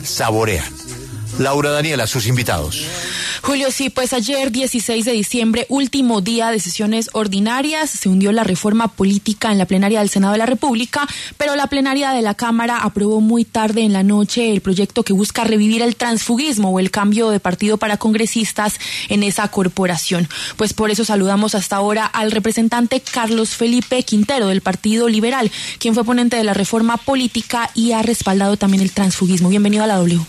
saborean. Laura Daniela, sus invitados. Julio, sí, pues ayer, 16 de diciembre, último día de sesiones ordinarias, se hundió la reforma política en la plenaria del Senado de la República, pero la plenaria de la Cámara aprobó muy tarde en la noche el proyecto que busca revivir el transfugismo o el cambio de partido para congresistas en esa corporación. Pues por eso saludamos hasta ahora al representante Carlos Felipe Quintero del Partido Liberal, quien fue ponente de la reforma política y ha respaldado también el transfugismo. Bienvenido a la W.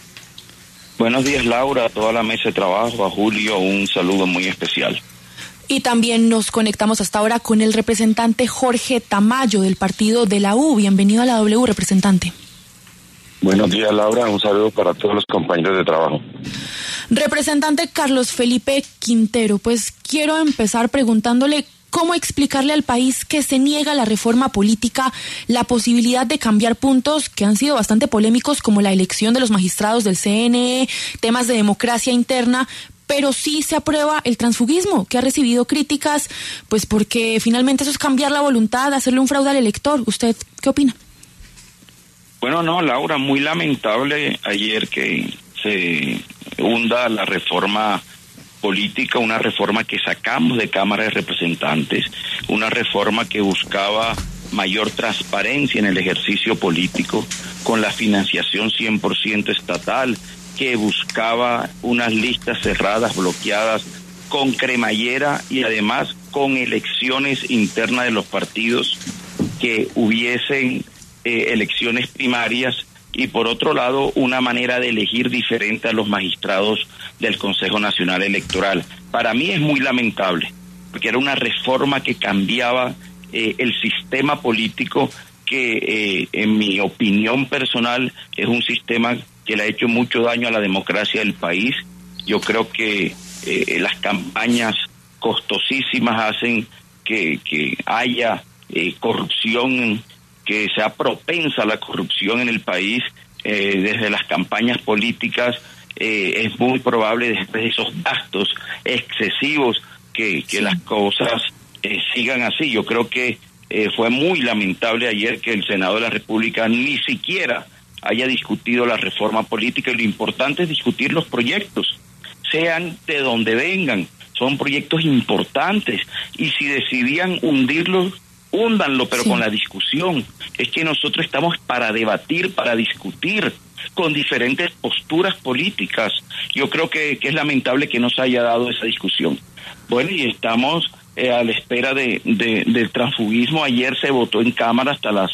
Buenos días, Laura, a toda la mesa de trabajo, a Julio, un saludo muy especial. Y también nos conectamos hasta ahora con el representante Jorge Tamayo del partido de la U. Bienvenido a la W, representante. Buenos días, Laura, un saludo para todos los compañeros de trabajo. Representante Carlos Felipe Quintero, pues quiero empezar preguntándole ¿cómo explicarle al país que se niega la reforma política la posibilidad de cambiar puntos que han sido bastante polémicos como la elección de los magistrados del CNE, temas de democracia interna, pero sí se aprueba el transfugismo, que ha recibido críticas, pues porque finalmente eso es cambiar la voluntad, hacerle un fraude al elector? ¿Usted qué opina? Bueno, no, Laura, muy lamentable ayer que se hunda la reforma política, una reforma que sacamos de Cámara de Representantes, una reforma que buscaba mayor transparencia en el ejercicio político, con la financiación 100% estatal, que buscaba unas listas cerradas, bloqueadas, con cremallera y además con elecciones internas de los partidos, que hubiesen elecciones primarias, y por otro lado una manera de elegir diferente a los magistrados del Consejo Nacional Electoral. Para mí es muy lamentable, porque era una reforma que cambiaba el sistema político que en mi opinión personal es un sistema que le ha hecho mucho daño a la democracia del país. Yo creo que las campañas costosísimas hacen que haya corrupción, que sea propensa a la corrupción en el país. Desde las campañas políticas es muy probable, después de esos gastos excesivos, que las cosas sigan así. Yo creo que fue muy lamentable ayer que el Senado de la República ni siquiera haya discutido la reforma política, y lo importante es discutir los proyectos, sean de donde vengan, son proyectos importantes, y si decidían hundirlos, húndanlo, pero sí, con la discusión. Es que nosotros estamos para debatir, para discutir, con diferentes posturas políticas. Yo creo que es lamentable que no se haya dado esa discusión. Bueno, y estamos a la espera del transfugismo. Ayer se votó en Cámara hasta las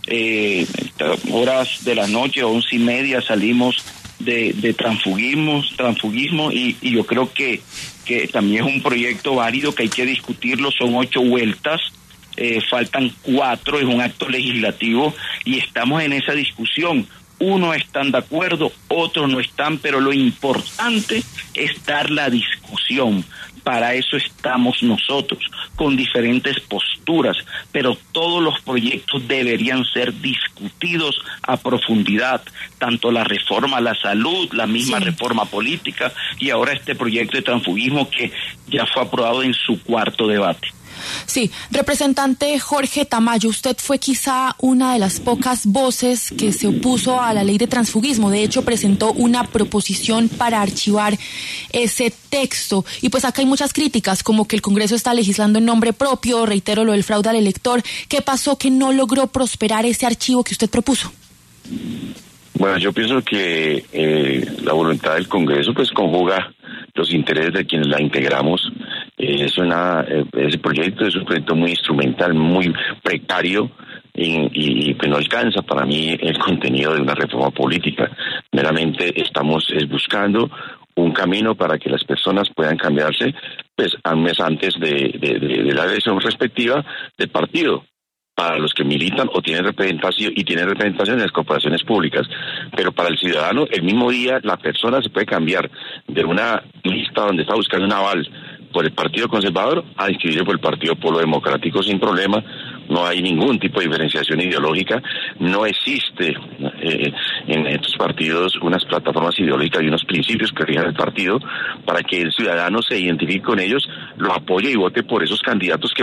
horas de la noche, 11:30, salimos de transfugismo, y yo creo que también es un proyecto válido que hay que discutirlo. Son 8 vueltas. Faltan 4, es un acto legislativo y estamos en esa discusión. Unos están de acuerdo, otros no están, pero lo importante es dar la discusión. Para eso estamos nosotros, con diferentes posturas, pero todos los proyectos deberían ser discutidos a profundidad, tanto la reforma a la salud, la misma reforma política, y ahora este proyecto de transfugismo que ya fue aprobado en su 4º debate. Sí, representante Jorge Tamayo, usted fue quizá una de las pocas voces que se opuso a la ley de transfugismo. De hecho, presentó una proposición para archivar ese texto. Y pues acá hay muchas críticas, como que el Congreso está legislando en nombre propio, reitero lo del fraude al elector. ¿Qué pasó que no logró prosperar ese archivo que usted propuso? Bueno, yo pienso que la voluntad del Congreso pues conjuga los intereses de quienes la integramos. Ese proyecto es un proyecto muy instrumental, muy precario, y pues no alcanza para mí el contenido de una reforma política. Meramente estamos buscando un camino para que las personas puedan cambiarse pues a un mes antes de la elección respectiva del partido, para los que militan o tienen representación en las corporaciones públicas. Pero para el ciudadano, el mismo día la persona se puede cambiar de una lista donde está buscando un aval por el Partido Conservador a inscribirse por el Partido Polo Democrático sin problema. No hay ningún tipo de diferenciación ideológica, no existe en estos partidos unas plataformas ideológicas y unos principios que rijan el partido para que el ciudadano se identifique con ellos, lo apoye y vote por esos candidatos que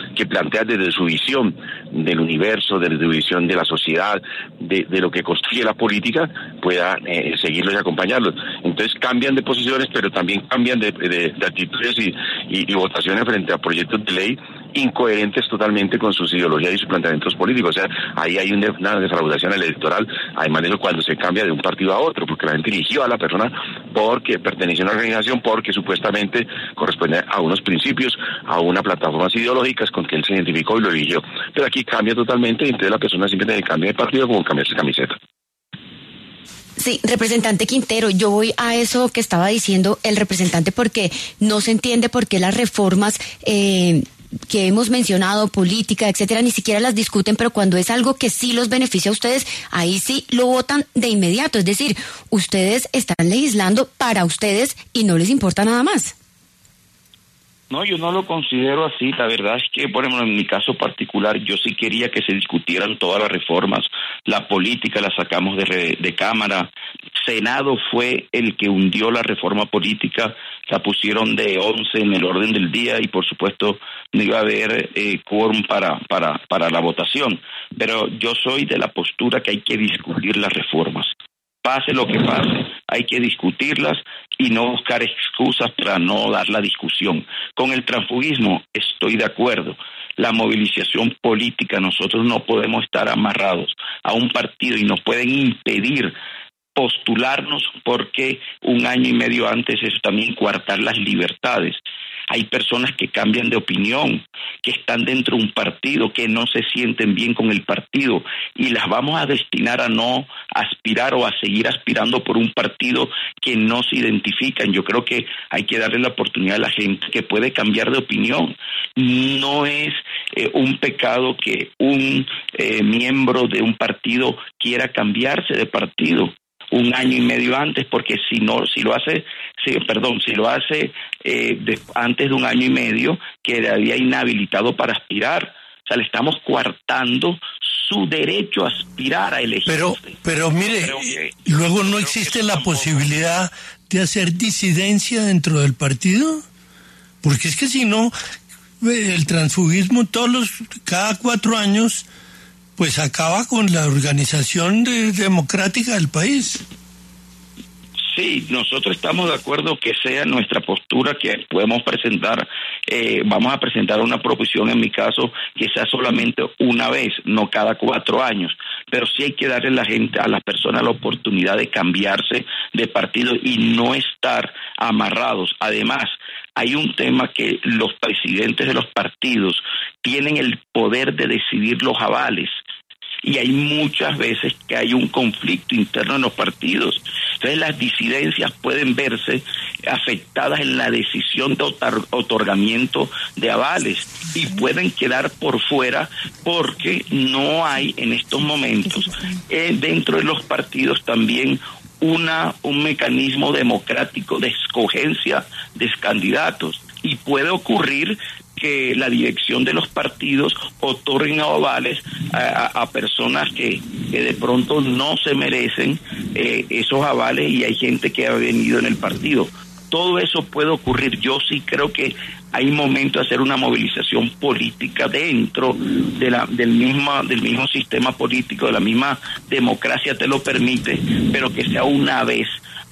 que plantea desde su visión del universo, desde su visión de la sociedad, de lo que construye la política, pueda seguirlos y acompañarlos. Entonces cambian de posiciones, pero también cambian de actitudes y votaciones frente a proyectos de ley incoherentes totalmente con sus ideologías y sus planteamientos políticos. O sea, ahí hay una defraudación electoral, además de eso, cuando se cambia de un partido a otro, porque la gente eligió a la persona porque pertenecía a una organización, porque supuestamente corresponde a unos principios, a unas plataformas ideológicas con que él se identificó y lo eligió. Pero aquí cambia totalmente, y entonces la persona simplemente cambia de partido como cambiarse camiseta. Sí, representante Quintero, yo voy a eso que estaba diciendo el representante, porque no se entiende por qué las reformas que hemos mencionado, política, etcétera, ni siquiera las discuten, pero cuando es algo que sí los beneficia a ustedes, ahí sí lo votan de inmediato. Es decir, ustedes están legislando para ustedes y no les importa nada más. No, yo no lo considero así. La verdad es que, por ejemplo, en mi caso particular, yo sí quería que se discutieran todas las reformas. La política la sacamos de Cámara. Senado fue el que hundió la reforma política. La pusieron de 11 en el orden del día y, por supuesto, no iba a haber quórum para la votación. Pero yo soy de la postura que hay que discutir las reformas. Pase lo que pase, hay que discutirlas y no buscar excusas para no dar la discusión. Con el transfugismo estoy de acuerdo. La movilización política, nosotros no podemos estar amarrados a un partido y nos pueden impedir postularnos, porque un año y medio antes es también coartar las libertades. Hay personas que cambian de opinión, que están dentro de un partido, que no se sienten bien con el partido, y las vamos a destinar a no aspirar o a seguir aspirando por un partido que no se identifican. Yo creo que hay que darle la oportunidad a la gente que puede cambiar de opinión. No es un pecado que un miembro de un partido quiera cambiarse de partido un año y medio antes, porque si lo hace antes de un año y medio, quedaría inhabilitado para aspirar. O sea, le estamos coartando su derecho a aspirar a elegir. Pero mire, luego no existe la posibilidad de hacer disidencia dentro del partido, porque es que si no, el transfugismo cada 4 años pues acaba con la organización democrática del país. Sí, nosotros estamos de acuerdo que sea nuestra postura, que podemos presentar, vamos a presentar una proposición, en mi caso, que sea solamente una vez, no cada 4 años, pero sí hay que darle a las personas la oportunidad de cambiarse de partido y no estar amarrados. Además, hay un tema que los presidentes de los partidos tienen el poder de decidir los avales, y hay muchas veces que hay un conflicto interno en los partidos. Entonces las disidencias pueden verse afectadas en la decisión de otorgamiento de avales y pueden quedar por fuera, porque no hay en estos momentos dentro de los partidos también un mecanismo democrático de escogencia de candidatos, y puede ocurrir que la dirección de los partidos otorguen avales a personas que de pronto no se merecen esos avales, y hay gente que ha venido en el partido. Todo eso puede ocurrir. Yo sí creo que hay momento de hacer una movilización política dentro del mismo sistema político, de la misma democracia te lo permite, pero que sea una vez.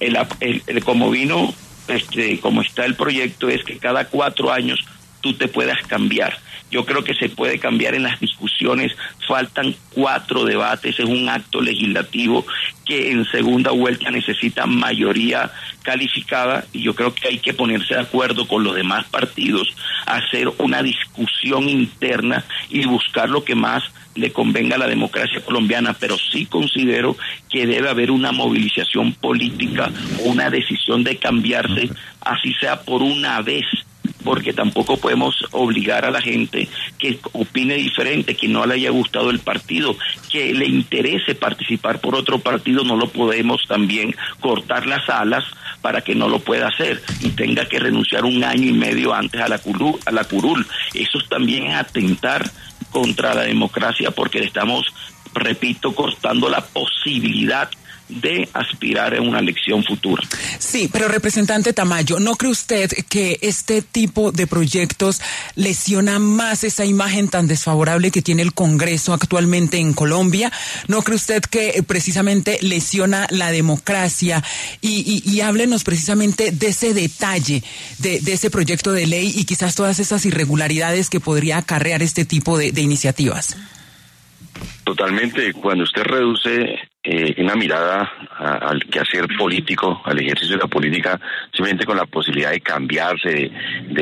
Como está el proyecto, es que cada 4 años tú te puedas cambiar. Yo creo que se puede cambiar en las discusiones. Faltan 4 debates, es un acto legislativo que en segunda vuelta necesita mayoría calificada, y yo creo que hay que ponerse de acuerdo con los demás partidos, hacer una discusión interna y buscar lo que más le convenga a la democracia colombiana. Pero sí considero que debe haber una movilización política, una decisión de cambiarse, así sea por una vez, porque tampoco podemos obligar a la gente que opine diferente, que no le haya gustado el partido, que le interese participar por otro partido. No lo podemos también cortar las alas para que no lo pueda hacer y tenga que renunciar un año y medio antes a la curul. Eso también es atentar contra la democracia, porque le estamos, repito, cortando la posibilidad de aspirar a una elección futura. Sí, pero representante Tamayo, ¿no cree usted que este tipo de proyectos lesiona más esa imagen tan desfavorable que tiene el Congreso actualmente en Colombia? ¿No cree usted que precisamente lesiona la democracia? Y háblenos precisamente de ese detalle de ese proyecto de ley y quizás todas esas irregularidades que podría acarrear este tipo de iniciativas. Totalmente. Cuando usted reduce una mirada al quehacer político, al ejercicio de la política, simplemente con la posibilidad de cambiarse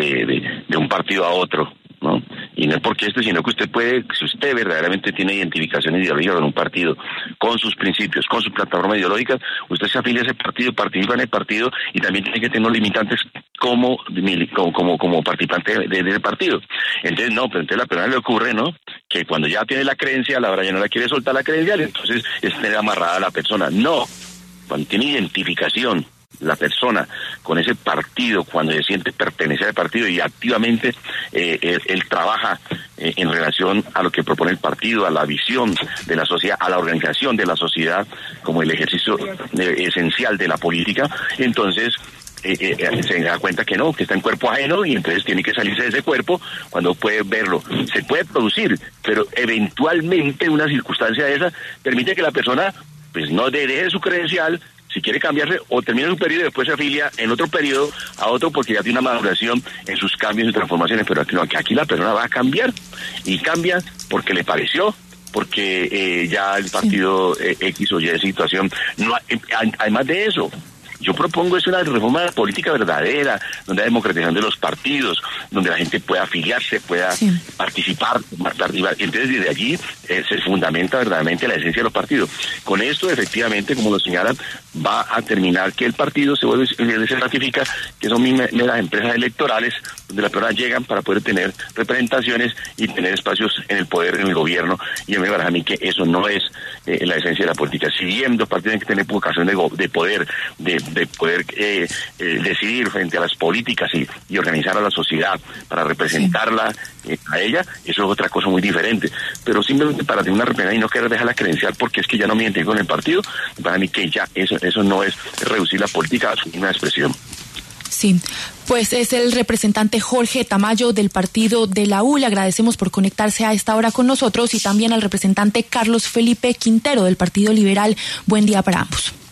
de un partido a otro, ¿no? Y no es porque sino que usted puede, si usted verdaderamente tiene identificación ideológica con un partido, con sus principios, con su plataforma ideológica, usted se afilia a ese partido, participa en el partido y también tiene que tener unos limitantes como participante de ese partido. Entonces, no, pero entonces a la persona le ocurre, ¿no?, que cuando ya tiene la credencial, ahora ya no la quiere soltar la credencial, entonces es tener amarrada a la persona. No, cuando tiene identificación la persona con ese partido, cuando se siente pertenecer al partido y activamente él trabaja en relación a lo que propone el partido, a la visión de la sociedad, a la organización de la sociedad como el ejercicio esencial de la política, entonces se da cuenta que no, que está en cuerpo ajeno y entonces tiene que salirse de ese cuerpo cuando puede verlo. Se puede producir, pero eventualmente una circunstancia de esa permite que la persona pues no deje su credencial, si quiere cambiarse o termina su periodo y después se afilia en otro periodo a otro porque ya tiene una maduración en sus cambios y transformaciones, pero aquí la persona va a cambiar y cambia porque le pareció, porque ya el partido X o Y situación, no, además de eso, yo propongo es una reforma política verdadera, donde hay democratización de los partidos, donde la gente pueda afiliarse, pueda participar. Entonces, desde allí se fundamenta verdaderamente la esencia de los partidos. Con esto, efectivamente, como lo señalan, va a terminar que el partido se ratifica que son meras empresas electorales, donde las personas llegan para poder tener representaciones y tener espacios en el poder, en el gobierno, y me parece a mí que eso no es la esencia de la política. Si bien los partidos tienen que tener vocación de poder, de poder decidir frente a las políticas y organizar a la sociedad para representarla a ella, eso es otra cosa muy diferente. Pero simplemente para tener una representación y no querer dejar la credencial porque es que ya no me identifico con el partido, para mí que ya eso no es reducir la política a una expresión. Sí, pues es el representante Jorge Tamayo del partido de la U. Le agradecemos por conectarse a esta hora con nosotros y también al representante Carlos Felipe Quintero del Partido Liberal. Buen día para ambos.